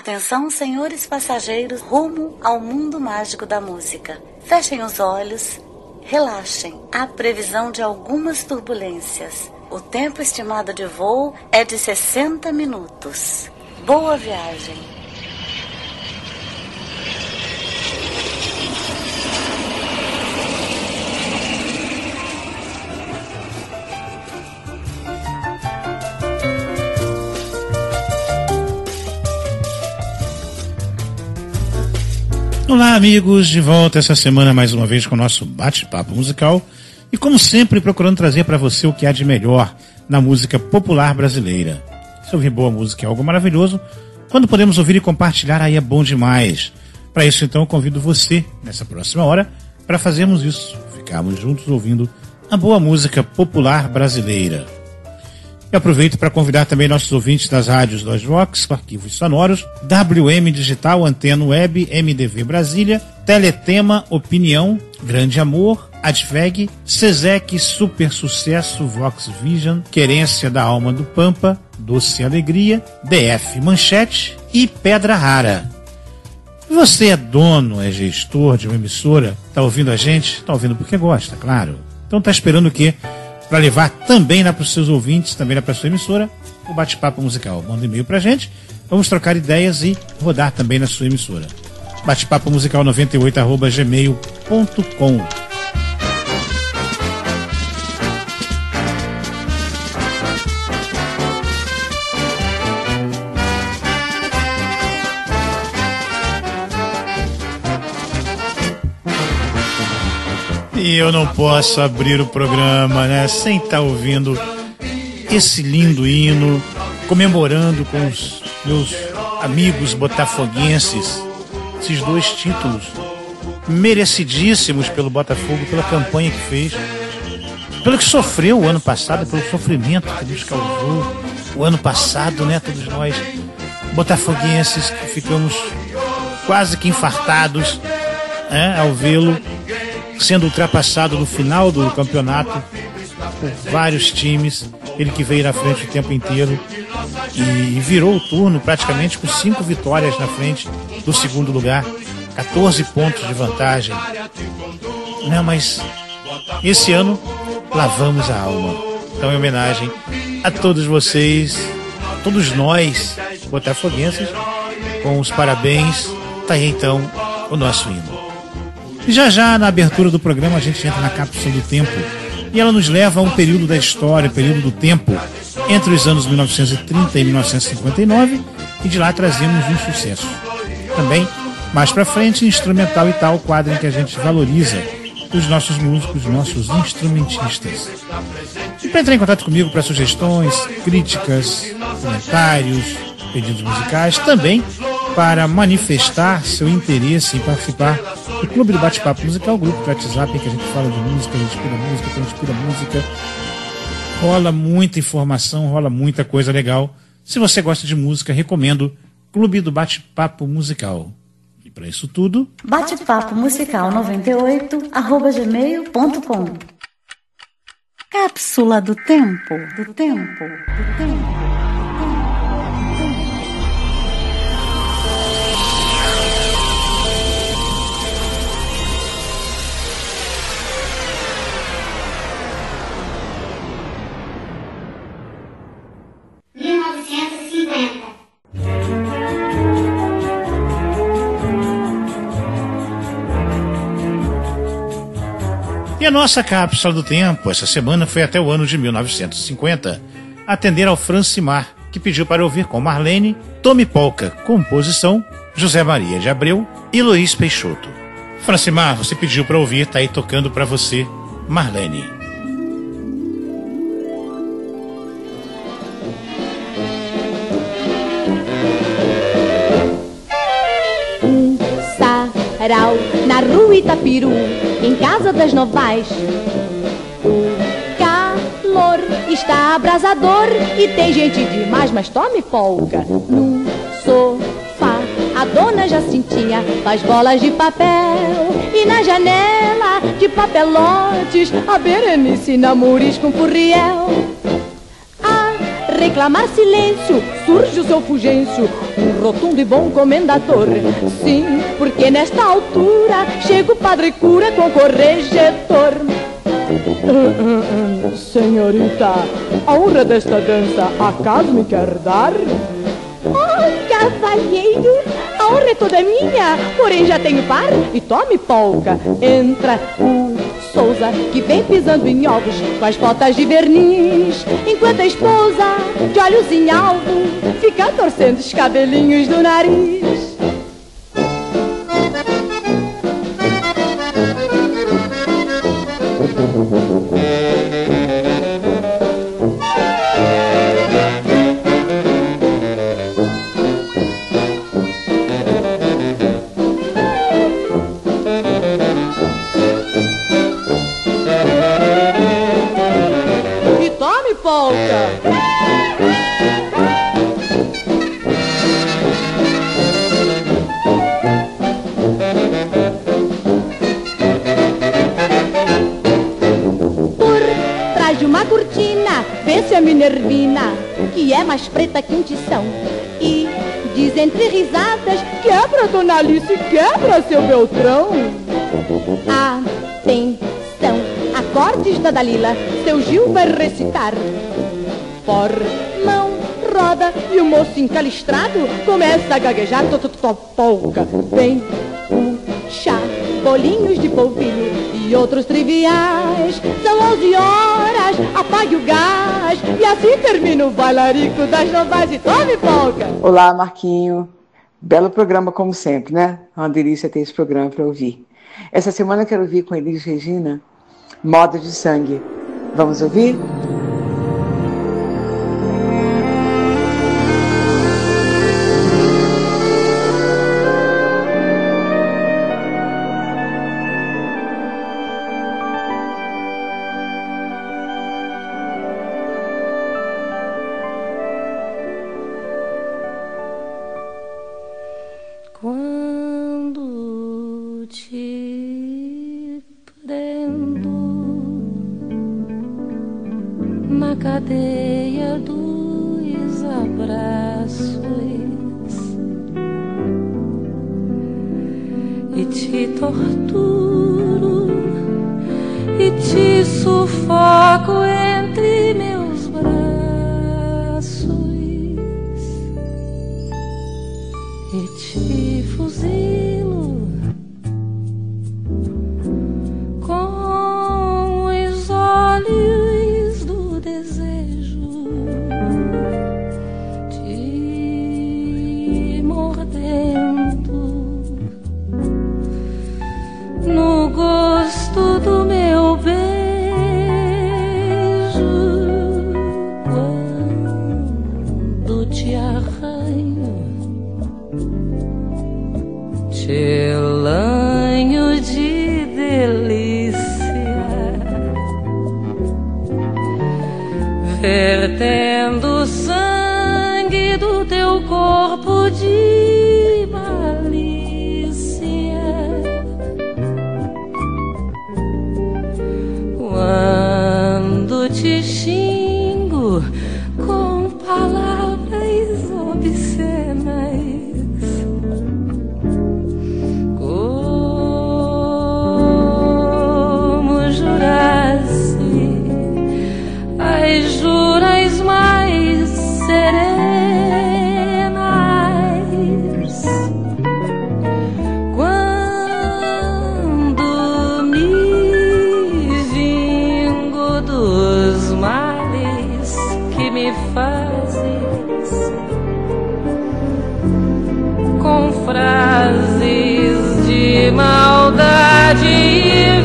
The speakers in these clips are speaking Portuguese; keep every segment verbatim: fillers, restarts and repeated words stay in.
Atenção, senhores passageiros, rumo ao mundo mágico da música. Fechem os olhos, relaxem. Há previsão de algumas turbulências. O tempo estimado de voo é de sessenta minutos. Boa viagem. Olá, amigos, de volta essa semana mais uma vez com o nosso bate-papo musical e, como sempre, procurando trazer para você o que há de melhor na música popular brasileira. Se ouvir boa música é algo maravilhoso, quando podemos ouvir e compartilhar aí é bom demais. Para isso, então, eu convido você, nessa próxima hora, para fazermos isso, ficarmos juntos ouvindo a boa música popular brasileira. Eu aproveito para convidar também nossos ouvintes das rádios Dois Vox, Arquivos Sonoros, W M Digital, Antena Web, M D V Brasília, Teletema, Opinião, Grande Amor, Adveg, Sesec, Super Sucesso, Vox Vision, Querência da Alma do Pampa, Doce Alegria, D F Manchete e Pedra Rara. Você é dono, é gestor de uma emissora, tá ouvindo a gente? Tá ouvindo porque gosta, claro. Então tá esperando o quê? Para levar também lá para os seus ouvintes, também lá para a sua emissora, o bate-papo musical. Manda um e-mail para a gente, vamos trocar ideias e rodar também na sua emissora. bate-papo musical noventa e oito arroba gmail ponto com. E eu não posso abrir o programa, né, sem estar ouvindo esse lindo hino, comemorando com os meus amigos botafoguenses esses dois títulos merecidíssimos pelo Botafogo, pela campanha que fez, pelo que sofreu o ano passado, pelo sofrimento que nos causou o ano passado, né, todos nós botafoguenses que ficamos quase que infartados, né, ao vê-lo sendo ultrapassado no final do campeonato por vários times, ele que veio na frente o tempo inteiro e virou o turno praticamente com cinco vitórias na frente do segundo lugar, quatorze pontos de vantagem. Não, mas esse ano lavamos a alma. Então, em homenagem a todos vocês, a todos nós botafoguenses, com os parabéns, tá aí então o nosso hino. E já já, na abertura do programa, a gente entra na cápsula do tempo e ela nos leva a um período da história, período do tempo, entre os anos mil novecentos e trinta e mil novecentos e cinquenta e nove, e de lá trazemos um sucesso. Também, mais pra frente, instrumental e tal, quadro em que a gente valoriza os nossos músicos, os nossos instrumentistas. E para entrar em contato comigo para sugestões, críticas, comentários, pedidos musicais, também para manifestar seu interesse em participar do Clube do Bate-Papo Musical, grupo de WhatsApp em que a gente fala de música, inspira música, inspira música. Rola muita informação, rola muita coisa legal. Se você gosta de música, recomendo Clube do Bate-Papo Musical. E para isso tudo, bate-papo musical noventa e oito arroba gmail ponto com. Cápsula do tempo, do tempo, do tempo. mil novecentos e cinquenta. E a nossa cápsula do tempo essa semana foi até o ano de mil novecentos e cinquenta, atender ao Francimar, que pediu para ouvir com Marlene, Tome Polka, composição José Maria de Abreu e Luiz Peixoto. Francimar, você pediu para ouvir, tá aí tocando para você, Marlene. Na rua Itapiru, em casa das Novais, o calor está abrasador e tem gente demais, mas tome folga. No sofá, a dona Jacintinha faz bolas de papel e na janela de papelotes a Berenice namoris com Furriel. A sem clamar silêncio, surge o seu Fulgêncio, um rotundo e bom comendador. Sim, porque nesta altura chega o padre cura com corregedor. Uh, uh, uh, senhorita, a honra desta dança acaso me quer dar? Oh, cavalheiro, a honra é toda minha, porém já tenho par. E tome polca, entra o Souza, que vem pisando em ovos com as botas de verniz, enquanto a esposa, de olhos em alvo, fica torcendo os cabelinhos do nariz. E tome polca. Vê-se a Minervina, que é mais preta que um tição, e diz entre risadas: quebra, dona Alice, quebra, seu Beltrão. Atenção, acordes da Dalila, seu Gil vai recitar. Por mão roda e o moço encalistrado começa a gaguejar polca. Vem puxar bolinhos de polvilho e outros triviais. São onze horas, apague o gás, e assim termina o bailarico das novas e tome polca. Olá, Marquinho. Belo programa como sempre, né? É uma delícia ter esse programa para ouvir. Essa semana eu quero ouvir com Elis Regina, Moda de Sangue. Vamos ouvir? Quando te prendo na cadeia dos abraços e te torturo e te sufoco entre meus braços e te fuzilo com os olhos do desejo, te mordendo no gosto do meu beijo, quando te arranho, te lanho de delícia, vertendo sangue do teu corpo de malícia. Quando te xingo com palavras obscenas, como jurasse as juras mais serenas, quando me vingo dos males que me fazes com frases de maldade e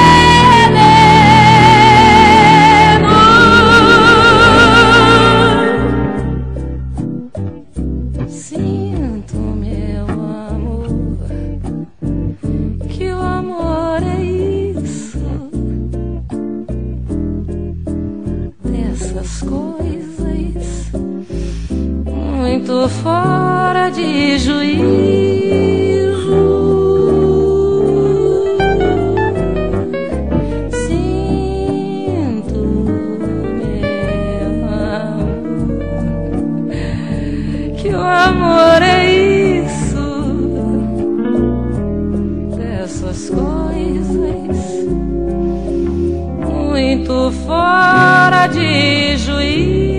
veneno. Sinto, meu amor, que o amor é isso, dessas coisas muito fora de juízo. Sinto, meu amor, essas coisas muito fora de juízo.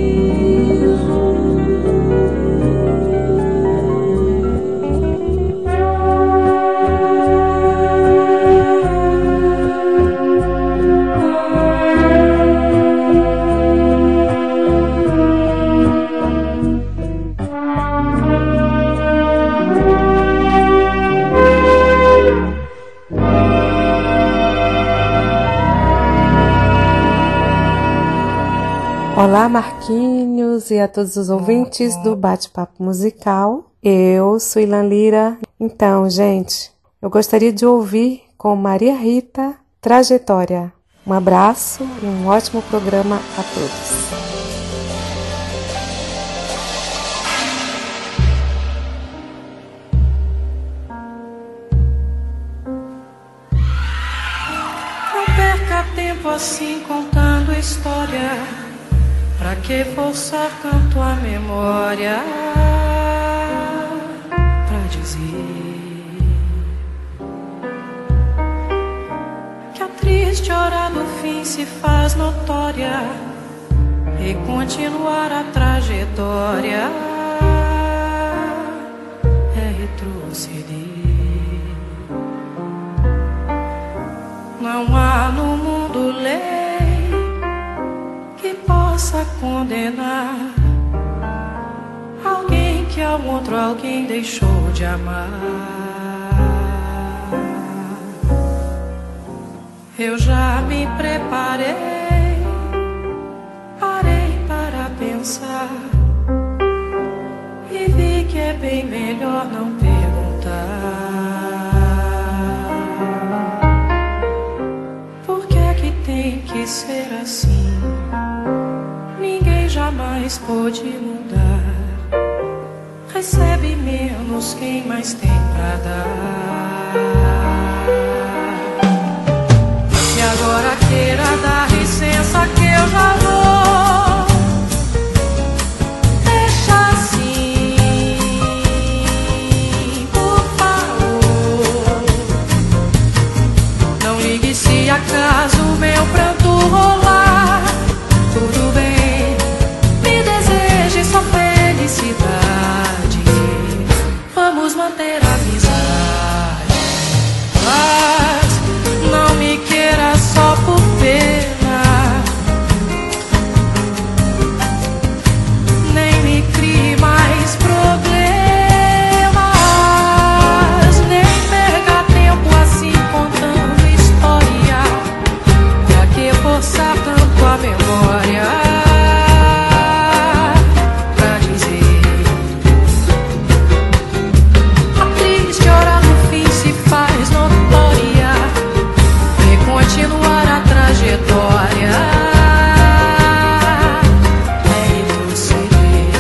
Olá, Marquinhos, e a todos os ouvintes do Bate-Papo Musical. Eu sou Ilan Lira. Então, gente, eu gostaria de ouvir com Maria Rita, Trajetória. Um abraço e um ótimo programa a todos. Não perca tempo assim contando história. Pra que forçar tanto a memória pra dizer que a triste hora do fim se faz notória e continuar a trajetória é retroceder. Não há no mundo lei que possa condenar alguém que ao outro alguém deixou de amar. Eu já me preparei, parei para pensar e vi que é bem melhor não perguntar. Por que é que tem que ser assim? Ninguém jamais pôde mudar. Recebe menos quem mais tem pra dar. E agora queira dar licença que eu já vou. Deixa assim, por favor. Não ligue se acaso meu pranto rolar. Tudo bem, me deseje só felicidade. Vamos manter a amizade, mas não me queira só por pena. Nem me crie mais problemas. Nem perca tempo assim contando história. Pra que forçar tanto a memória pra dizer a triste hora no fim se faz notória e continuar a trajetória é retroceder.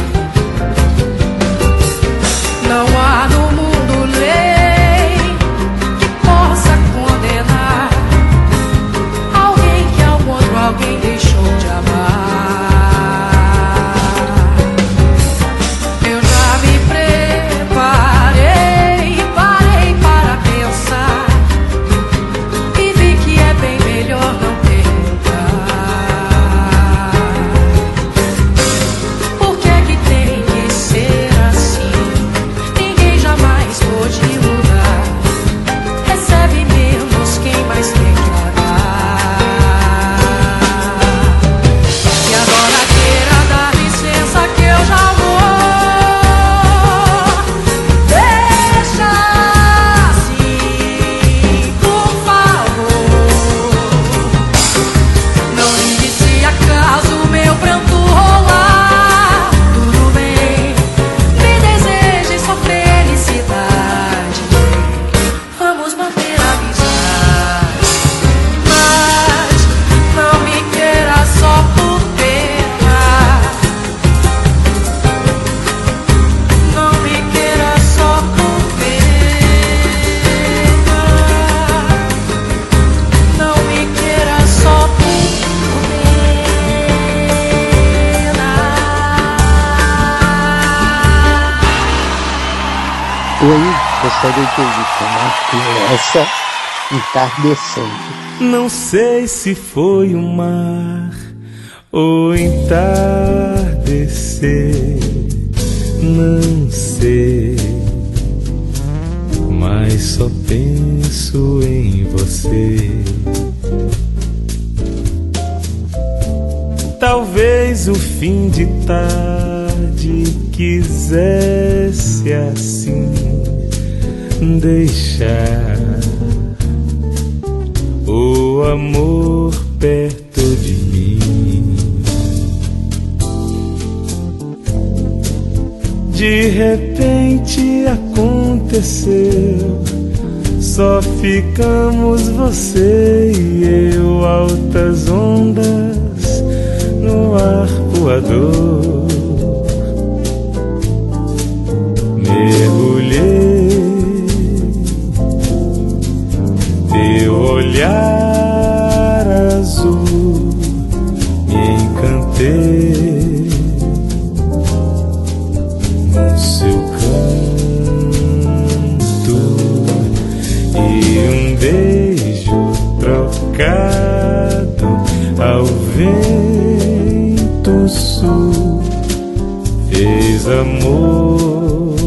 Não há no mundo lei que possa condenar alguém que ao outro alguém deixou de amar. Eu já me preparei, parei para pensar e vi que é bem melhor não perguntar. Por que é que tem que ser assim? Ninguém jamais pôde mudar. Recebe menos quem mais tem pra dar. E agora queira dar licença que eu já vou. Deixa assim, por favor. Não ligue se acaso meu pranto rolar. Tudo bem, me deseje só felicidade. Vamos manter a amizade, mas não me queira só por pena. Não me queira só por pena. Não me queira só por pena. E aí, gostaria de ouvir com Marquinhos essa entardecendo. Não sei se foi o mar ou entardecer, não sei, mas só penso em você. Talvez o fim de tarde quisesse assim deixar o amor perto de mim. De repente aconteceu, só ficamos você e eu, altas ondas no arpoador. Mergulhei, teu olhar azul, me encantei no seu canto e um beijo trocado ao vento sul fez amor.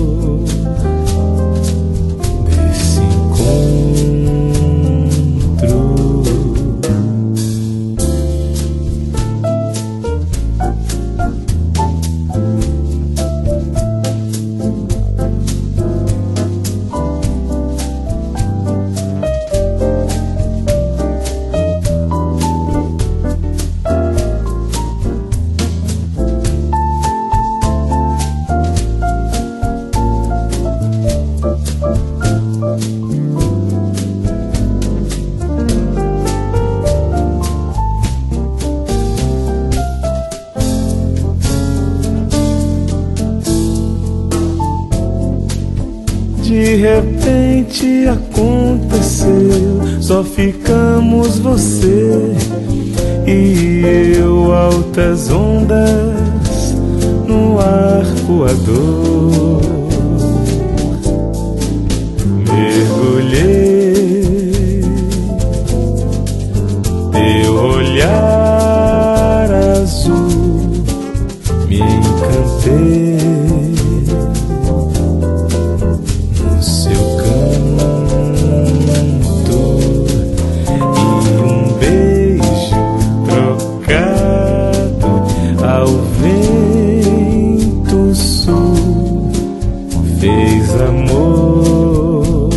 De repente aconteceu, só ficamos você e eu, altas ondas no arpoador. Mergulhei, teu olhar azul, me encantei no seu canto e um beijo trocado ao vento sul fez amor.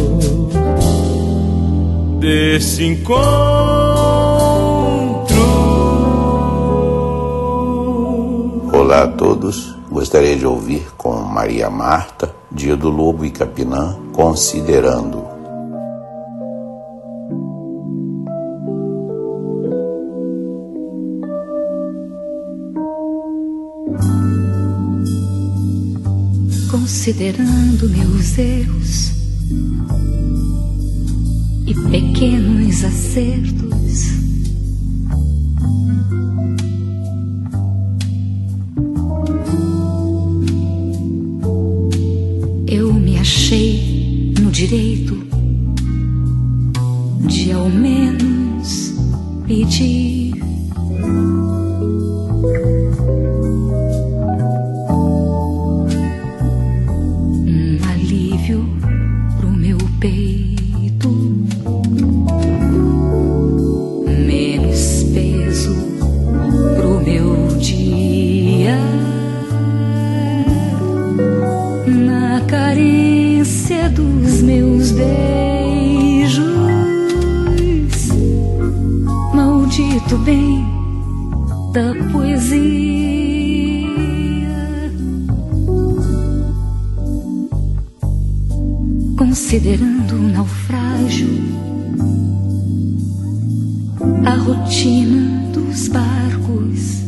Desse encontro. Olá a todos, gostaria de ouvir com Maria Marta, Dia do Lobo e Capinã, Considerando. Considerando meus erros e pequenos acertos, eu me achei no direito de ao menos pedir um alívio pro meu peito, menos peso pro meu dia, na carência dos meus beijos, maldito bem da poesia. Considerando o naufrágio, a rotina dos barcos,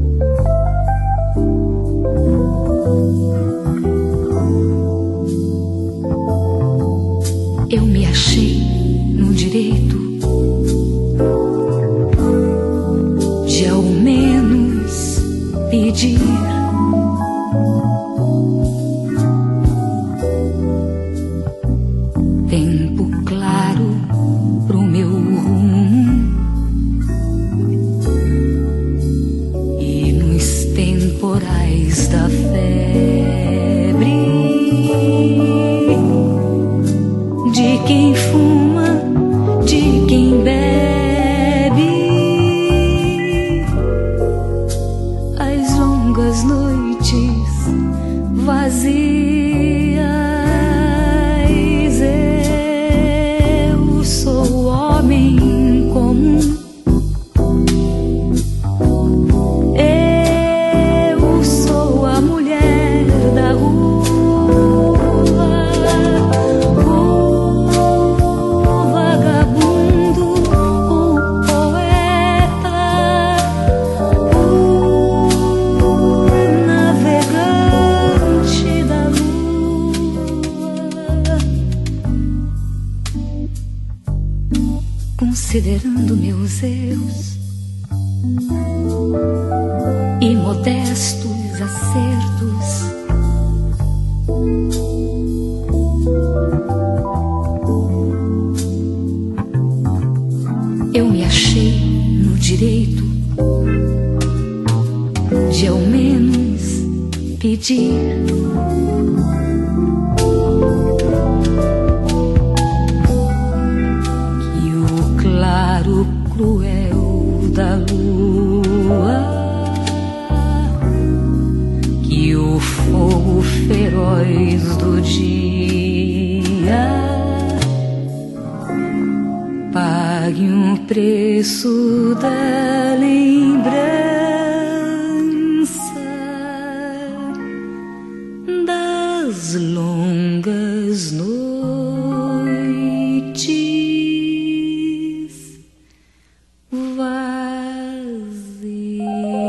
eu me achei no direito de ao menos pedir tempo claro considerando meus erros e modestos acertos, eu me achei no direito de ao menos pedir que o claro cruel da lua, que o fogo feroz do dia pague um preço da lembrança das longas noites vazias.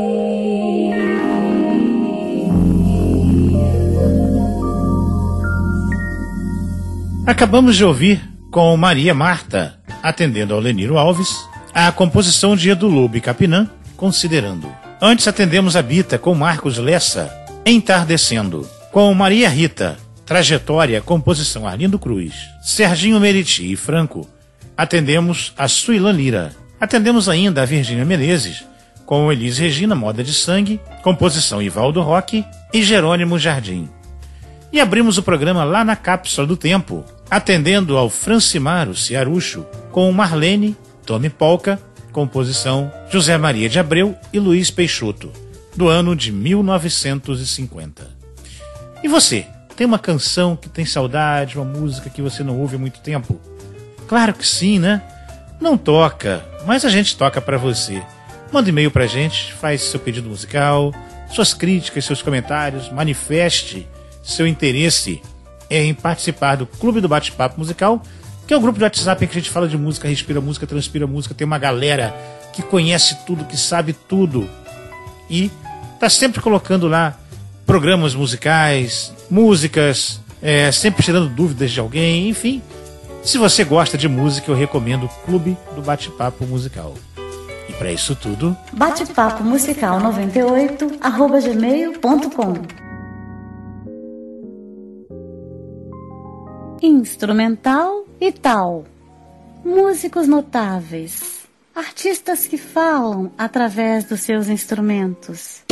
Acabamos de ouvir com Maria Marta, atendendo ao Leniro Alves, a composição de Edu Lobo e Capinã, Considerando. Antes atendemos a Bita com Marcos Lessa, Entardecendo. Com Maria Rita, Trajetória, composição Arlindo Cruz. Serginho Meriti e Franco, atendemos a Suilan Lira. Atendemos ainda a Virgínia Menezes, com Elis Regina, Moda de Sangue, composição Ivaldo Roque e Jerônimo Jardim. E abrimos o programa lá na Cápsula do Tempo, atendendo ao Francimaro Ciarucho, com Marlene, Tome Polka, composição José Maria de Abreu e Luiz Peixoto, do ano de mil novecentos e cinquenta. E você, tem uma canção que tem saudade, uma música que você não ouve há muito tempo? Claro que sim, né? Não toca, mas a gente toca pra você. Manda e-mail pra gente, faz seu pedido musical, suas críticas, seus comentários, manifeste seu interesse em participar do Clube do Bate-Papo Musical, que é um grupo de WhatsApp em que a gente fala de música, respira música, transpira música, tem uma galera que conhece tudo, que sabe tudo e tá sempre colocando lá programas musicais, músicas, é, sempre tirando dúvidas de alguém, enfim. Se você gosta de música, eu recomendo o Clube do Bate-Papo Musical. E para isso tudo, bate-papo musical noventa e oito arroba gmail ponto com. Instrumental e tal. Músicos notáveis. Artistas que falam através dos seus instrumentos.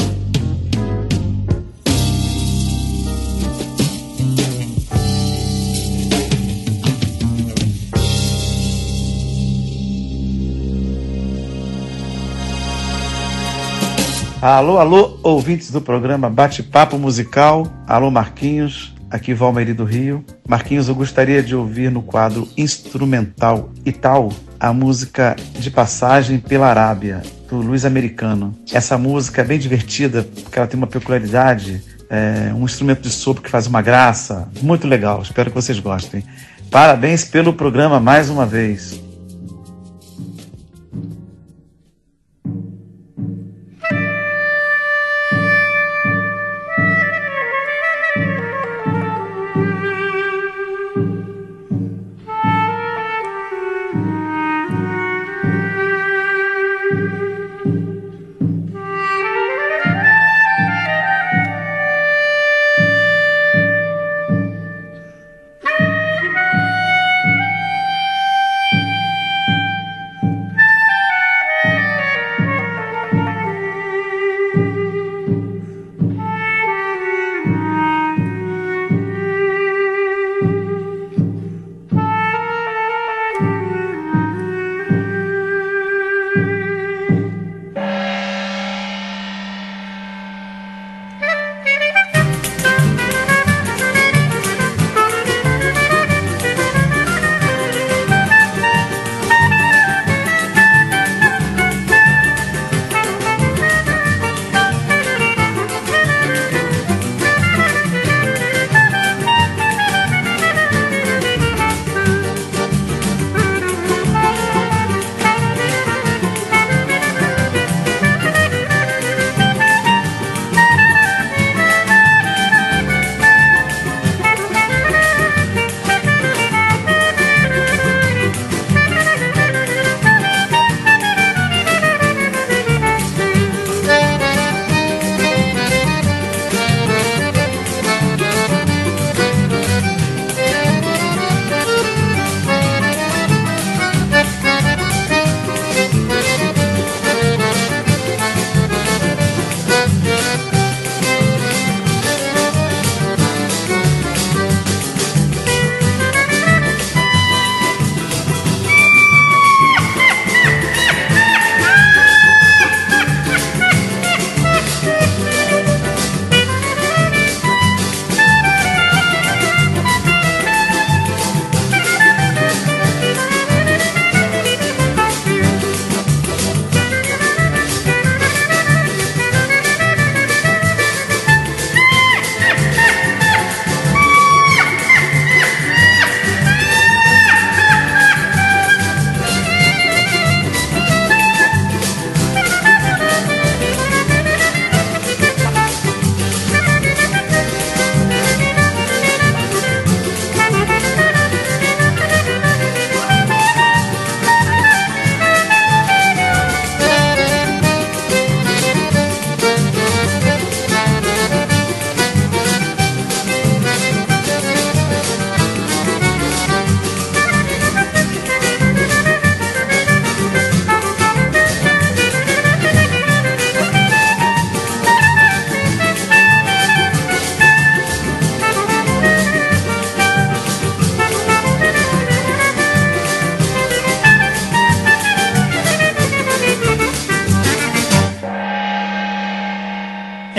Alô, alô, ouvintes do programa Bate-Papo Musical. Alô, Marquinhos, aqui Valmeri do Rio. Marquinhos, eu gostaria de ouvir no quadro Instrumental e Tal a música De Passagem pela Arábia, do Luiz Americano. Essa música é bem divertida, porque ela tem uma peculiaridade, é, um instrumento de sopro que faz uma graça, muito legal, espero que vocês gostem. Parabéns pelo programa mais uma vez.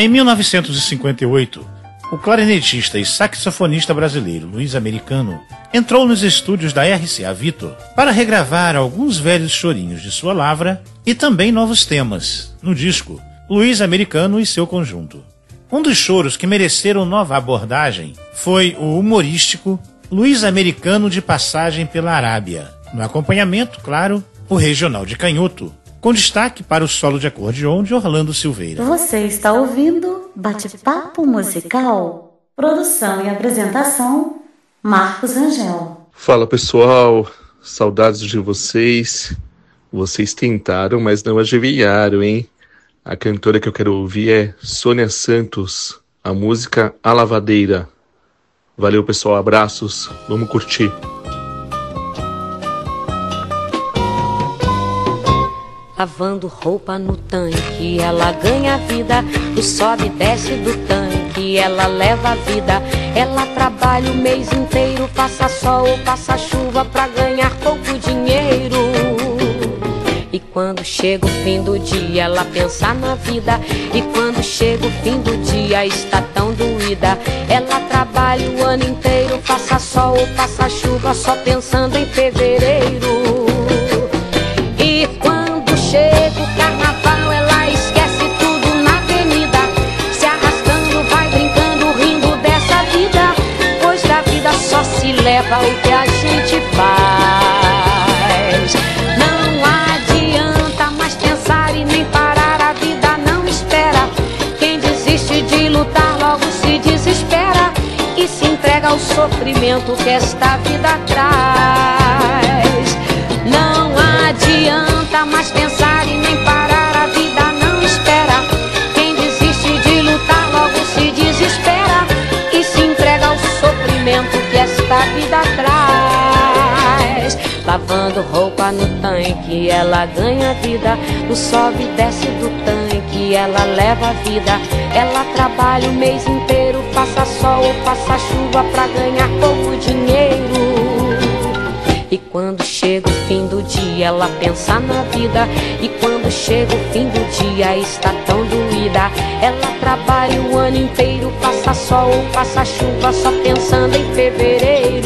Em mil novecentos e cinquenta e oito, o clarinetista e saxofonista brasileiro Luiz Americano entrou nos estúdios da R C A Victor para regravar alguns velhos chorinhos de sua lavra e também novos temas no disco Luiz Americano e seu conjunto. Um dos choros que mereceram nova abordagem foi o humorístico Luiz Americano de Passagem pela Arábia. No acompanhamento, claro, o regional de canhoto, com destaque para o solo de acordeon de Orlando Silveira. Você está ouvindo Bate-Papo Musical, produção e apresentação, Marcos Rangel. Fala pessoal, saudades de vocês. Vocês tentaram, mas não adivinharam, hein? A cantora que eu quero ouvir é Sônia Santos, a música A Lavadeira. Valeu pessoal, abraços, vamos curtir. Lavando roupa no tanque, ela ganha vida. O sobe e desce do tanque, ela leva a vida. Ela trabalha o mês inteiro, passa sol ou passa chuva pra ganhar pouco dinheiro. E quando chega o fim do dia, ela pensa na vida. E quando chega o fim do dia, está tão doída. Ela trabalha o ano inteiro, passa sol ou passa chuva, só pensando em fevereiro. E quando chega o carnaval, ela esquece tudo na avenida, se arrastando, vai brincando, rindo dessa vida, pois da vida só se leva o que a gente faz. Não adianta mais pensar e nem parar, a vida não espera. Quem desiste de lutar logo se desespera e se entrega ao sofrimento que esta vida traz. Não adianta mais pensar e nem parar, a vida não espera. Quem desiste de lutar logo se desespera e se entrega ao sofrimento que esta vida traz. Lavando roupa no tanque, ela ganha vida. No sobe e desce do tanque, ela leva a vida. Ela trabalha o mês inteiro, passa sol ou passa chuva pra ganhar pouco dinheiro. E quando chega o fim do dia, ela pensa na vida. E quando chega o fim do dia, está tão doída. Ela trabalha o ano inteiro, passa sol ou passa chuva, só pensando em fevereiro.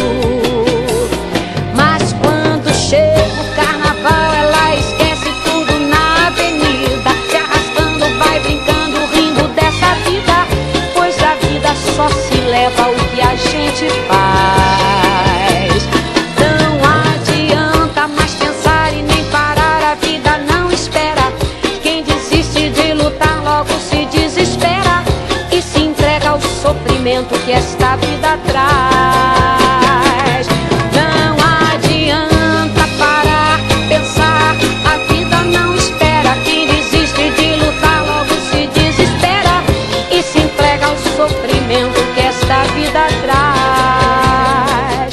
Mas quando chega o carnaval, ela esquece tudo na avenida, se arrastando, vai brincando, rindo dessa vida, pois a vida só se leva o que a gente faz. Sofrimento que esta vida traz. Não adianta parar, pensar, a vida não espera. Quem desiste de lutar logo se desespera e se entrega ao sofrimento que esta vida traz.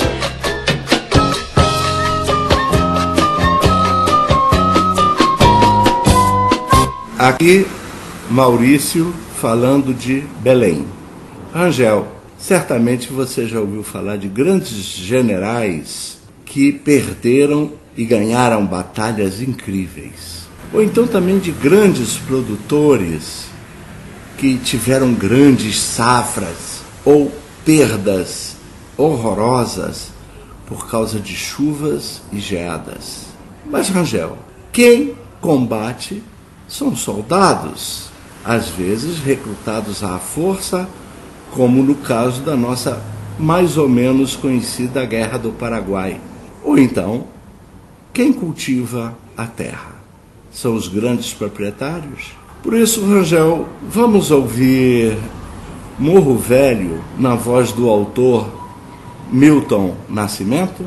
Aqui, Maurício falando de Belém. Rangel, certamente você já ouviu falar de grandes generais que perderam e ganharam batalhas incríveis. Ou então também de grandes produtores que tiveram grandes safras ou perdas horrorosas por causa de chuvas e geadas. Mas, Rangel, quem combate são soldados, às vezes recrutados à força, como no caso da nossa mais ou menos conhecida Guerra do Paraguai. Ou então, quem cultiva a terra? São os grandes proprietários? Por isso, Rangel, vamos ouvir Morro Velho na voz do autor Milton Nascimento?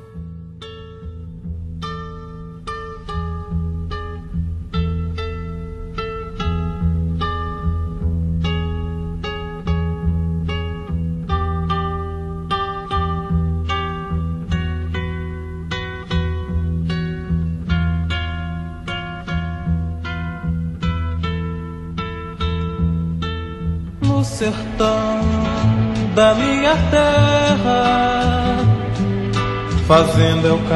Sertão da minha terra, fazenda é o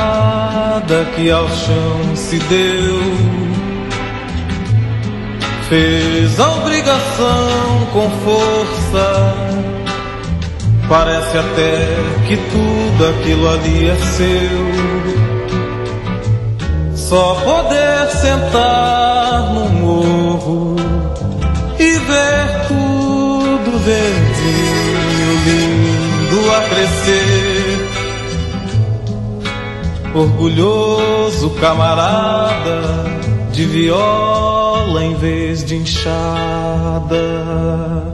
camarada que ao chão se deu. fez a obrigação com força. Parece até que tudo aquilo ali é seu. Só poder sentar no morro e ver tudo verdinho, lindo a crescer. Orgulhoso camarada de viola em vez de enxada.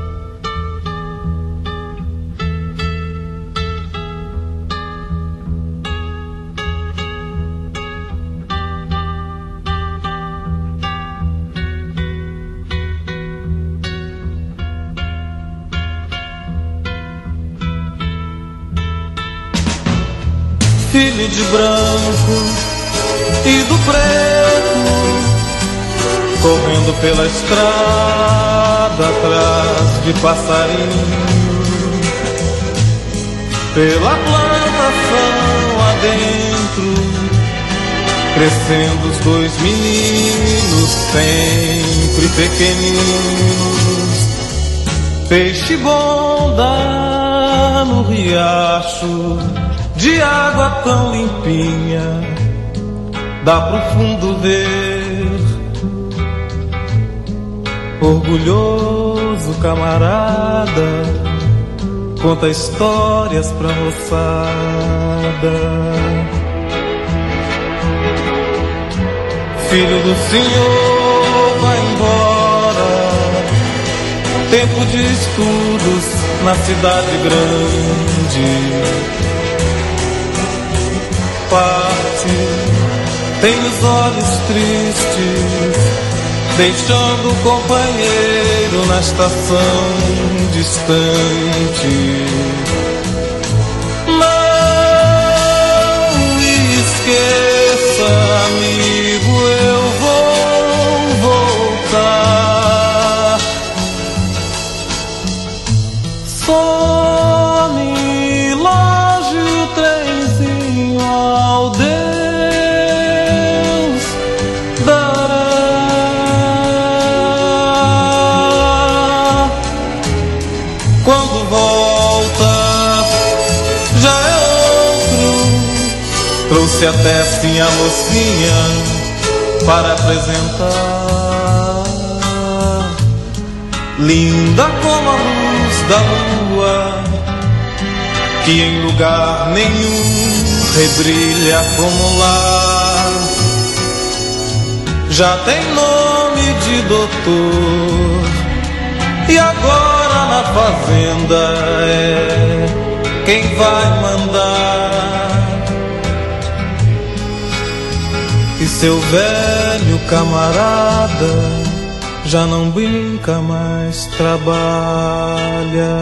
Filho de branco e do preto, correndo pela estrada atrás de passarinho, pela plantação adentro, crescendo os dois meninos sempre pequeninos. Peixe bom dá no riacho, de água tão limpinha, dá pro fundo ver. Orgulhoso camarada, conta histórias pra moçada. Filho do Senhor, vai embora, tempo de estudos na cidade grande. Parte, tem os olhos tristes, deixando o companheiro na estação distante. Não esqueça, amigo, eu vou voltar. Some longe o trenzinho, ao Deus dará. Quando volta já é outro, trouxe até sim a mocinha para apresentar. Linda como a luz da lua, que em lugar nenhum rebrilha como lá. Já tem nome de doutor, e agora na fazenda é quem vai mandar. E seu velho camarada já não brinca, mais trabalha.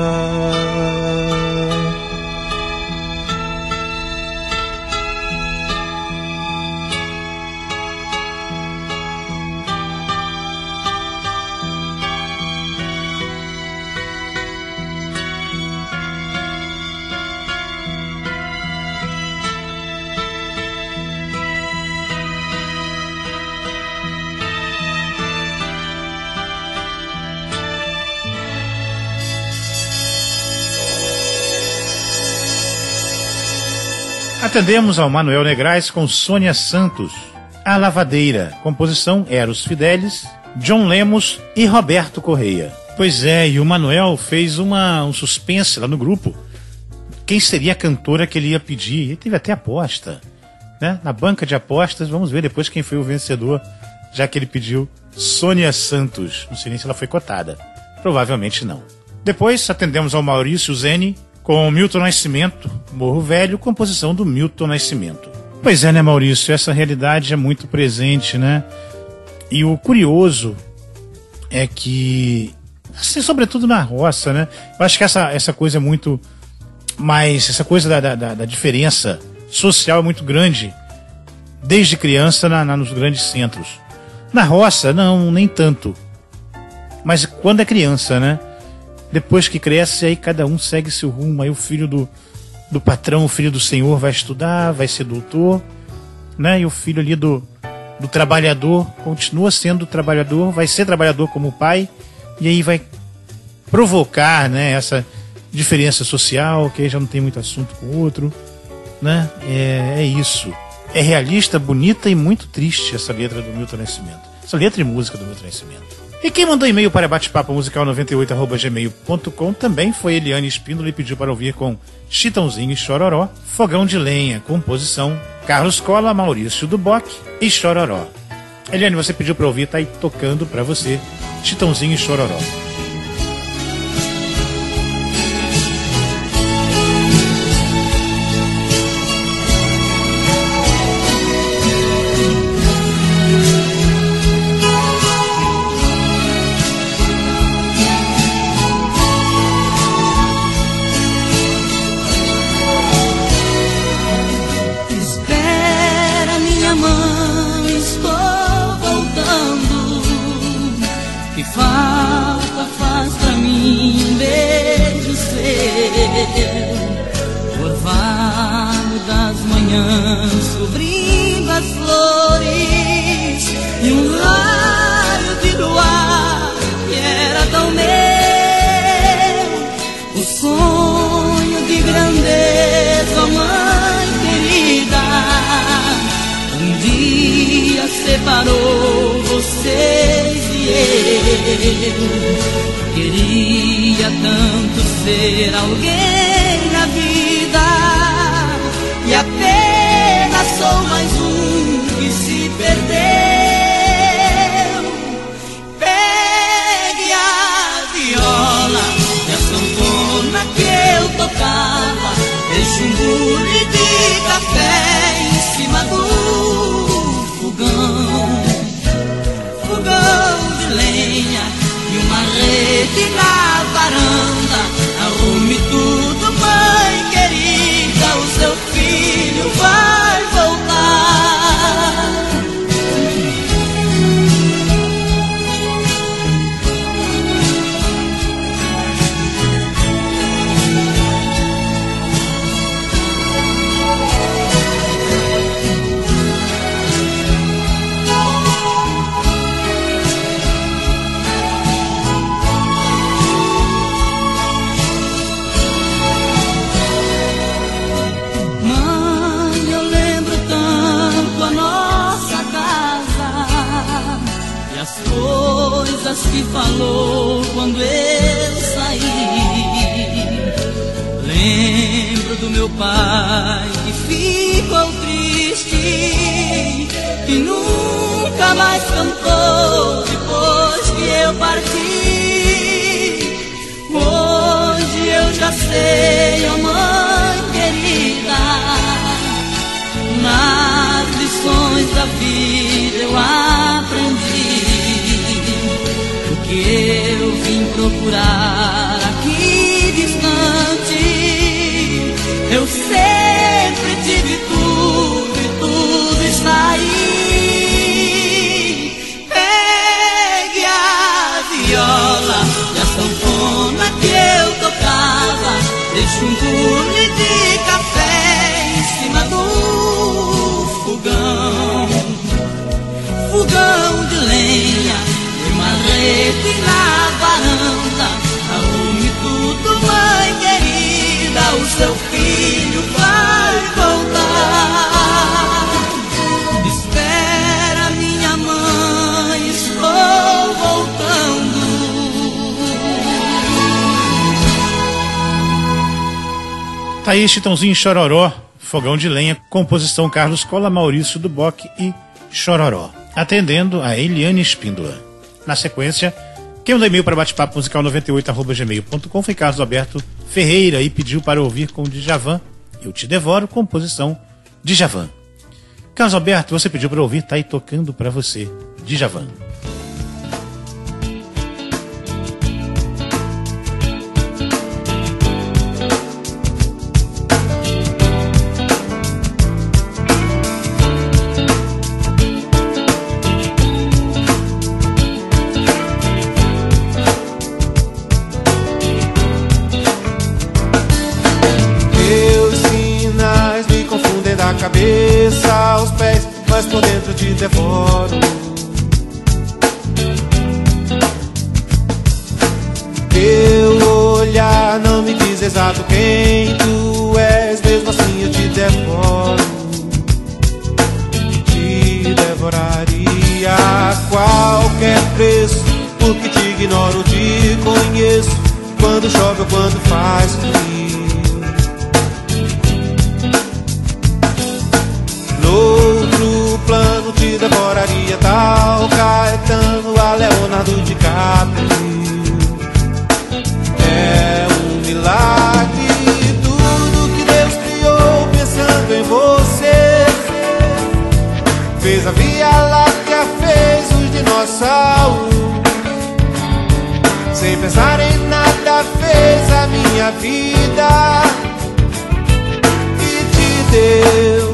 Atendemos ao Manuel Negrais com Sônia Santos, A Lavadeira, composição Eros Fidelis, John Lemos e Roberto Correia. Pois é, e o Manuel fez uma, um suspense lá no grupo. Quem seria a cantora que ele ia pedir? E teve até aposta, né? Na banca de apostas, vamos ver depois quem foi o vencedor, já que ele pediu Sônia Santos. Não sei nem se ela foi cotada. Provavelmente não. Depois atendemos ao Maurício Zene com Milton Nascimento, Morro Velho, composição do Milton Nascimento. Pois é, né, Maurício? Essa realidade é muito presente, né? E o curioso é que, assim, sobretudo na roça, né? Eu acho que essa, essa coisa é muito mais... Essa coisa da, da, da diferença social é muito grande desde criança na, na, nos grandes centros. Na roça, não, nem tanto. Mas quando é criança, né? Depois que cresce, aí cada um segue seu rumo. Aí o filho do, do patrão, o filho do senhor vai estudar, vai ser doutor, né? E o filho ali do, do trabalhador, continua sendo trabalhador, vai ser trabalhador como o pai, e aí vai provocar, né, essa diferença social, que aí já não tem muito assunto com o outro, né? É, é isso. É realista, bonita e muito triste essa letra do Milton Nascimento. Essa letra e música do Milton Nascimento. E quem mandou e-mail para batepapo musical noventa e oito arroba gmail ponto com também foi Eliane Espíndola e pediu para ouvir com Chitãozinho e Chororó, Fogão de Lenha, composição Carlos Cola, Maurício Duboc e Chororó. Eliane, você pediu para ouvir, tá aí tocando para você Chitãozinho e Chororó. Falta faz pra mim um beijo seu, orvalho das manhãs, cobrindo as flores, e um raio de luar que era tão meu, o sonho de grandeza, mãe querida, um dia separou vocês e eu. Queria tanto ser alguém na vida, e apenas sou mais um que se perdeu. Pegue a viola e a sanfona que eu tocava, deixe um bule de café em cima do fogão, fogão de lenha e uma rede na varanda. Arrume tudo, mãe querida, o seu filho vai voltar. Coisas que falou quando eu saí. Lembro do meu pai que ficou triste, que nunca mais cantou depois que eu parti. Hoje eu já sei, oh mãe querida, nas lições da vida eu aprendi que eu vim procurar aqui distante. Eu sempre tive tudo e tudo está aí. Pegue a viola e a sanfona que eu tocava, deixe um bule de café em cima do fogão, fogão de lenha, rede na varanda. Arrume tudo, mãe querida, o seu filho vai voltar. Espera, minha mãe, estou voltando. Tá aí Chitãozinho e Chororó, Fogão de Lenha, composição Carlos Cola, Maurício Duboc e Chororó, atendendo a Eliane Espíndola. Na sequência, quem mandou e-mail para batepapo musical noventa e oito arroba gmail ponto com foi Carlos Alberto Ferreira e pediu para ouvir com Djavan Eu Te Devoro, composição Djavan. Carlos Alberto, você pediu para ouvir, tá aí tocando para você, Djavan. Cabeça aos pés, mas por dentro eu te devoro. Teu olhar não me diz exato quem tu és, mesmo assim eu te devoro. Te devoraria a qualquer preço, porque te ignoro, te conheço, quando chove ou quando faz frio. Noutro plano te devoraria tal Caetano a Leonardo DiCaprio. É um milagre tudo que Deus criou pensando em você. Fez a Via Láctea, fez os dinossauros. Sem pensar em nada fez a minha vida e te deu.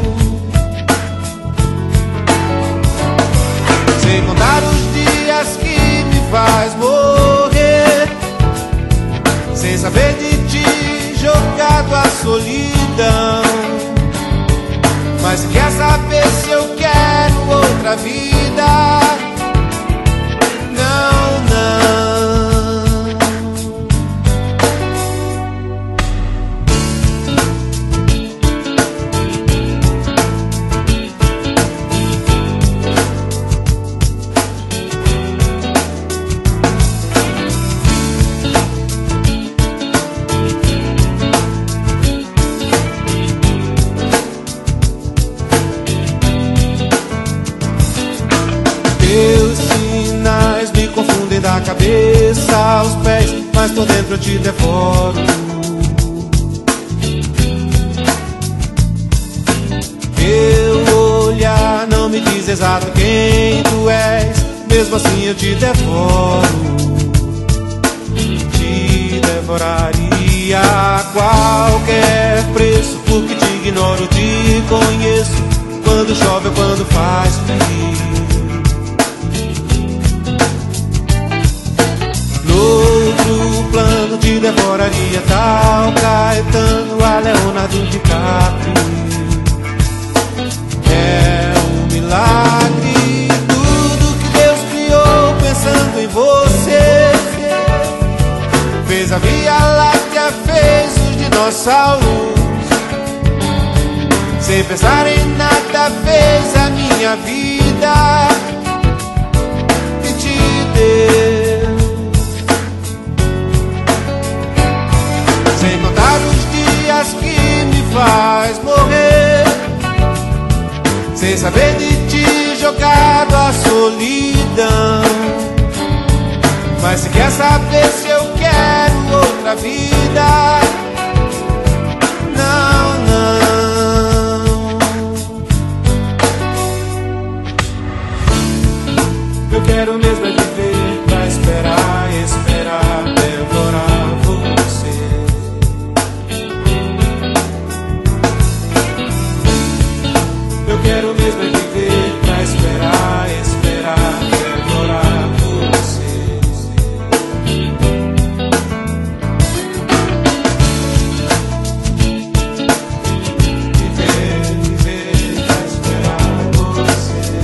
Sem contar os dias que me faz morrer, sem saber de ti, jogado à solidão. Mas quer saber se eu quero outra vida? Não, não. Da cabeça aos pés, mas por dentro eu te devoro. Teu olhar não me diz exato quem tu és, mesmo assim eu te devoro. Te devoraria a qualquer preço, porque te ignoro, te conheço, quando chove ou quando faz frio. Outro plano te devoraria tal Caetano a Leonardo DiCaprio. É um milagre tudo que Deus criou pensando em você. Fez a Via Láctea, fez os dinossauros. Sem pensar em nada fez a minha vida e te deu. Sem contar os dias que me faz morrer, sem saber de ti, jogado à solidão. Mas se quer saber se eu quero outra vida? Não, não. Eu quero mesmo é viver pra esperar, esperar, devorar você. Eu quero mesmo é viver pra esperar, esperar, devorar você. Viver, viver pra esperar você.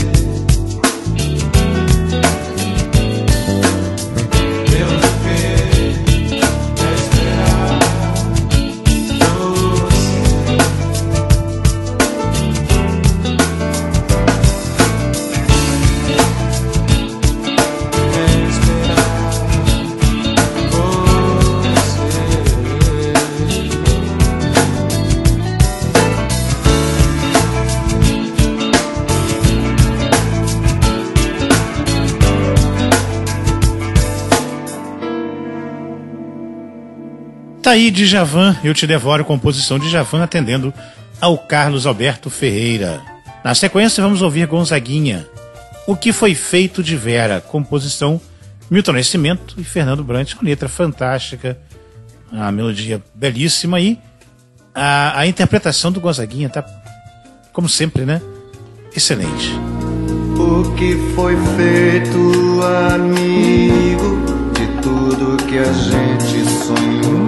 Eu viver pra esperar você. Tá aí Djavan, Eu Te Devoro, composição de Djavan atendendo ao Carlos Alberto Ferreira. Na sequência vamos ouvir Gonzaguinha, O Que Foi Feito de Vera, composição Milton Nascimento e Fernando Brant, com letra fantástica, a melodia belíssima e a, a interpretação do Gonzaguinha tá, como sempre, né? Excelente. O que foi feito, amigo, de tudo que a gente sonhou?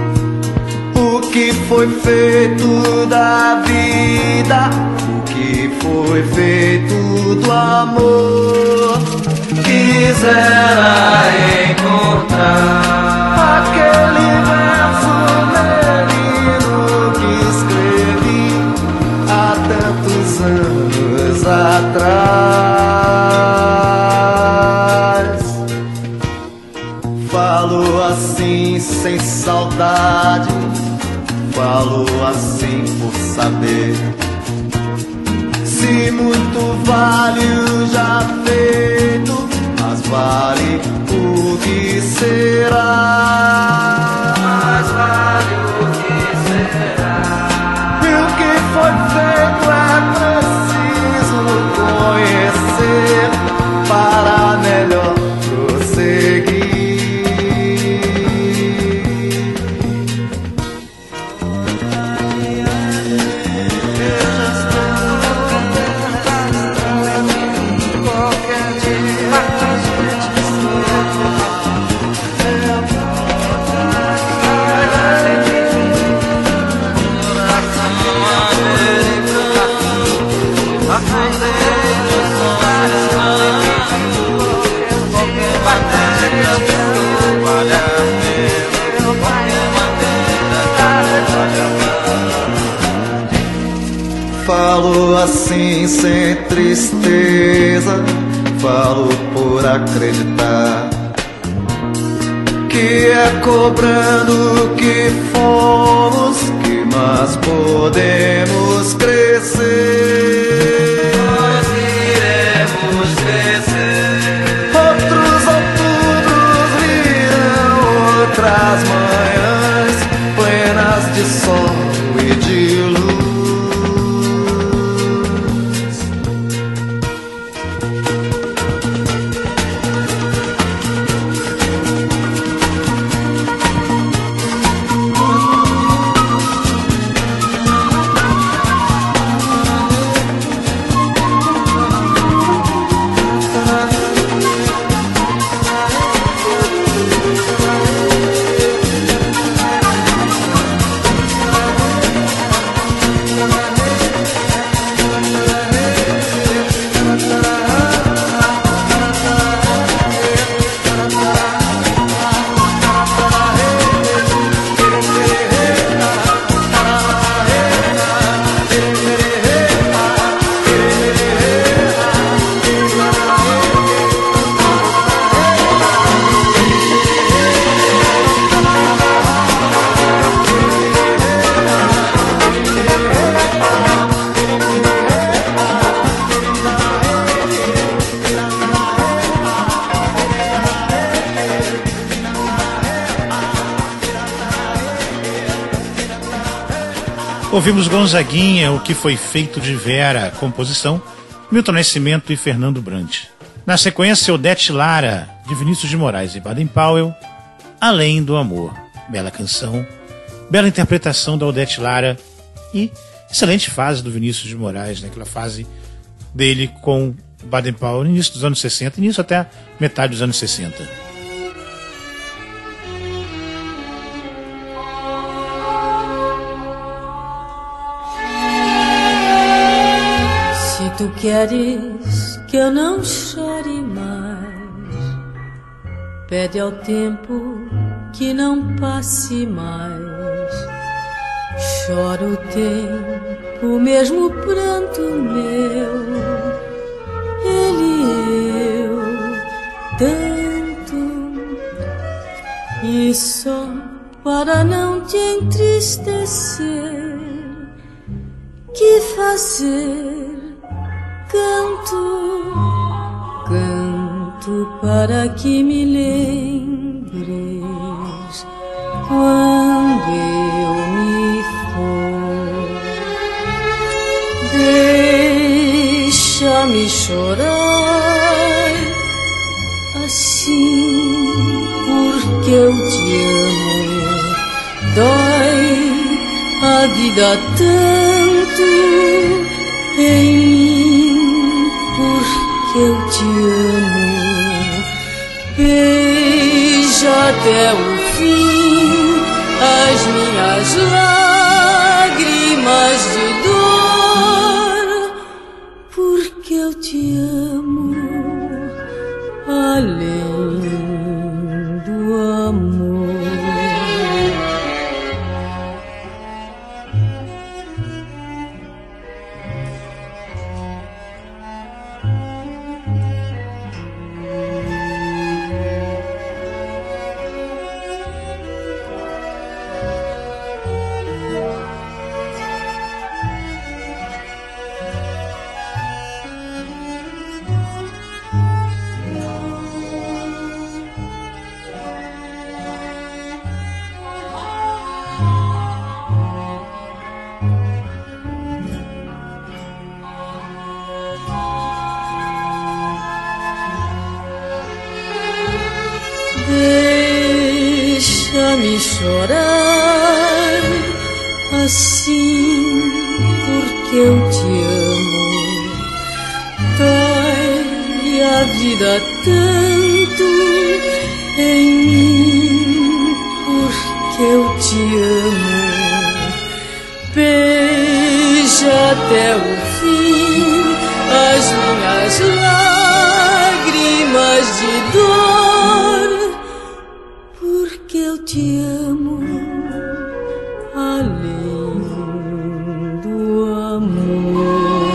O que foi feito da vida? O que foi feito do amor. Quisera encontrar aquele verso menino que escrevi há tantos anos atrás. Falo assim sem saudade, falo assim por saber. Se muito vale o já feito, mas vale o que será. Mas vale o que será. E o que foi feito é preciso conhecer para melhor prosseguir. Falo assim sem tristeza, falo por acreditar que é cobrando que fomos que nós podemos crescer. Nós iremos crescer. Outros outubros virão, outras manhãs plenas de sol e de luz. Ouvimos Gonzaguinha, O Que Foi Feito de Vera, composição Milton Nascimento e Fernando Brant. Na sequência, Odete Lara, de Vinícius de Moraes e Baden Powell, Além do Amor. Bela canção, bela interpretação da Odete Lara e excelente fase do Vinícius de Moraes, naquela fase dele com Baden Powell no início dos anos sessenta, início até metade dos anos sessenta. Se tu queres que eu não chore mais, pede ao tempo que não passe mais. Chora o tempo, o mesmo pranto meu, ele e eu, tanto, e só para não te entristecer, que fazer? Canto, canto para que me lembres quando eu me for. Deixa-me chorar assim, porque eu te amo. Dói a vida tanto em mim, porque eu te amo. Beija até o fim as minhas lágrimas de dor, te amo além do amor. Deixa-me chorar assim, porque eu te amo. Dói a vida tanto em mim, porque eu te amo. Beija até o fim as minhas lágrimas de dor, porque eu te amo além do amor.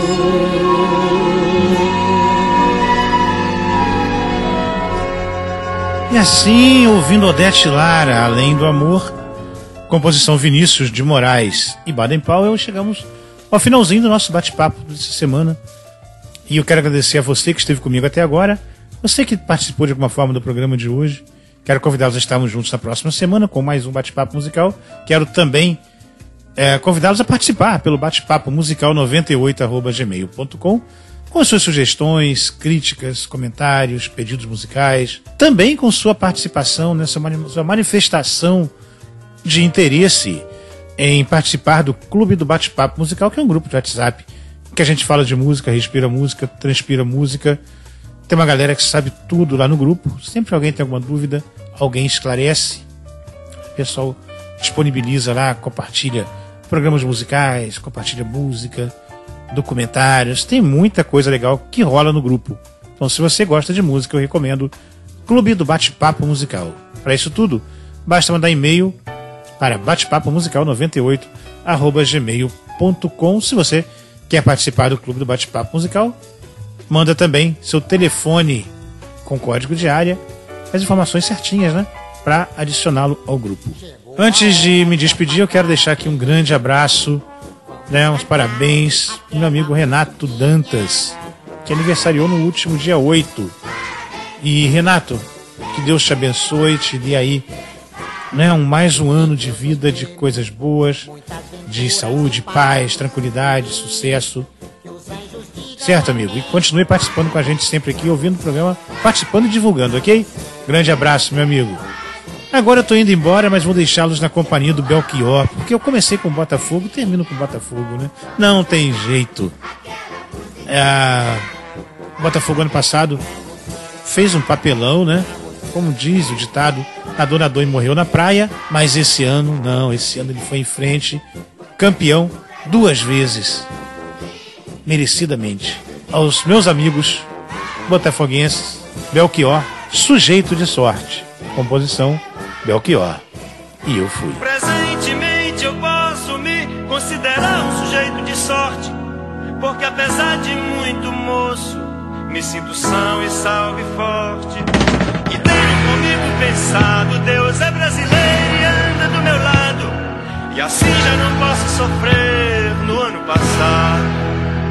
E assim, ouvindo Odete Lara, Além do Amor, composição Vinícius de Moraes e Baden Powell, chegamos ao finalzinho do nosso bate-papo dessa semana. E eu quero agradecer a você que esteve comigo até agora, você que participou de alguma forma do programa de hoje. Quero convidá-los a estarmos juntos na próxima semana com mais um bate-papo musical. Quero também é, convidá-los a participar pelo bate-papo musical noventa e oito arroba gmail ponto com com as suas sugestões, críticas, comentários, pedidos musicais. Também com sua participação nessa mani- sua manifestação de interesse em participar do Clube do Bate-Papo Musical, que é um grupo de WhatsApp que a gente fala de música, respira música, transpira música. Tem uma galera que sabe tudo lá no grupo. Sempre alguém tem alguma dúvida, alguém esclarece. O pessoal disponibiliza lá, compartilha programas musicais, compartilha música, documentários. Tem muita coisa legal que rola no grupo. Então, se você gosta de música, eu recomendo Clube do Bate-Papo Musical. Para isso tudo, basta mandar e-mail para batepapo musical noventa e oito arroba gmail ponto com. Se você quer participar do Clube do Bate-Papo Musical, manda também seu telefone com código de área, as informações certinhas, né? Para adicioná-lo ao grupo. Antes de me despedir, eu quero deixar aqui um grande abraço, né, uns parabéns ao meu amigo Renato Dantas, que aniversariou no último dia oito. E Renato, que Deus te abençoe, te dê aí, né, um, mais um ano de vida, de coisas boas, de saúde, paz, tranquilidade, sucesso. Certo, amigo? E continue participando com a gente sempre aqui, ouvindo o programa, participando e divulgando, ok? Grande abraço, meu amigo. Agora eu tô indo embora, mas vou deixá-los na companhia do Belchior, porque eu comecei com Botafogo e termino com Botafogo, né? Não tem jeito. É... Botafogo ano passado fez um papelão, né? Como diz o ditado, nadou, nadou e morreu na praia, mas esse ano, não, esse ano ele foi em frente, campeão duas vezes. Merecidamente. Aos meus amigos botafoguenses, Belchior, Sujeito de Sorte. Composição, Belchior. E eu fui. Presentemente eu posso me considerar um sujeito de sorte, porque apesar de muito moço, me sinto são e salve forte. E tenho comigo pensado, Deus é brasileiro e anda do meu lado, e assim já não posso sofrer no ano passado.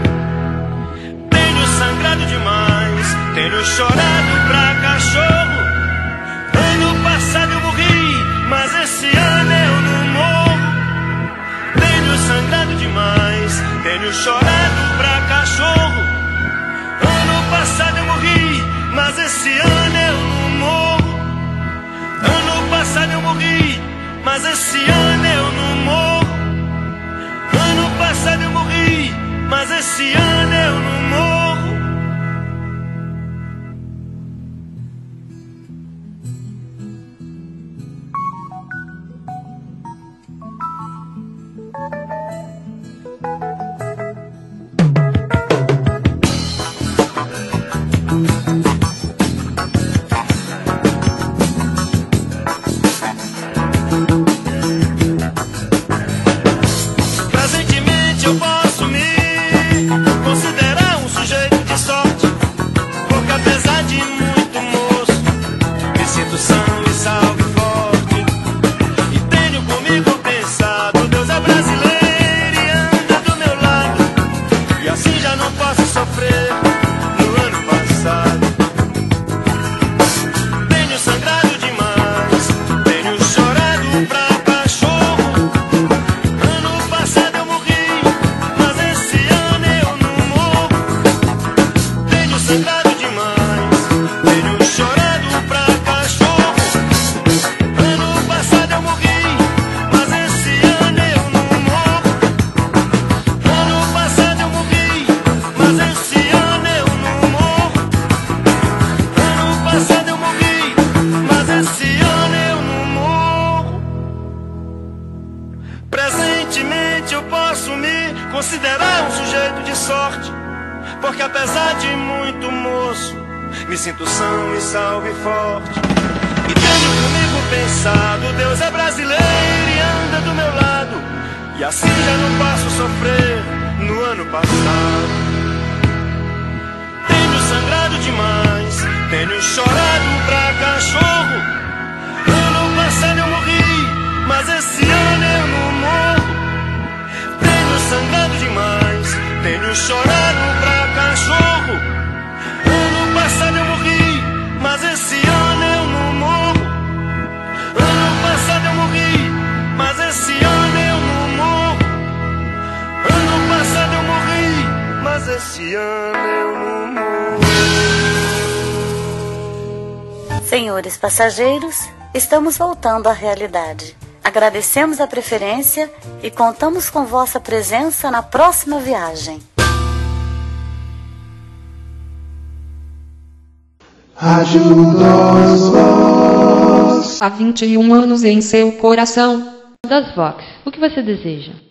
Sangrado demais, tenho chorado pra cachorro. Ano passado eu morri, mas esse ano eu não morro. Tenho sangrado demais, tenho chorado pra cachorro. Ano passado eu morri, mas esse ano eu não morro. Ano passado eu morri, mas esse ano eu não morro. Ano passado eu morri, mas esse ano eu não morro. de sorte, porque apesar de muito moço, me sinto são e salvo e forte. E tenho comigo pensado, Deus é brasileiro e anda do meu lado, e assim já não posso sofrer no ano passado. Tenho sangrado demais, tenho chorado pra cachorro. Ano passado eu morri, mas esse ano eu não morro. Tenho sangrado demais, tenho chorado pra cachorro. Ano passado eu morri, mas esse ano eu não morro. Ano passado eu morri, mas esse ano eu não morro. Ano passado eu morri, mas esse ano eu não morro. Presentemente eu posso me considerar um sujeito de sorte, porque apesar de muito moço, me sinto são e salvo e forte. E tenho comigo pensado, Deus é brasileiro e anda do meu lado, e assim já não posso sofrer no ano passado. Tenho sangrado demais, tenho chorado pra cachorro. Ano passado eu morri, mas esse ano eu não morro. Tenho sangrado demais, tenho chorado pra cachorro. Ano passado eu morri, mas esse ano eu não morro. Ano passado eu morri, mas esse ano eu não morro. Ano passado eu morri, mas esse ano eu não morro. Senhores passageiros, estamos voltando à realidade. Agradecemos a preferência e contamos com vossa presença na próxima viagem. Ajuda-os Vox. Há vinte e um anos em seu coração. Das Vox, o que você deseja?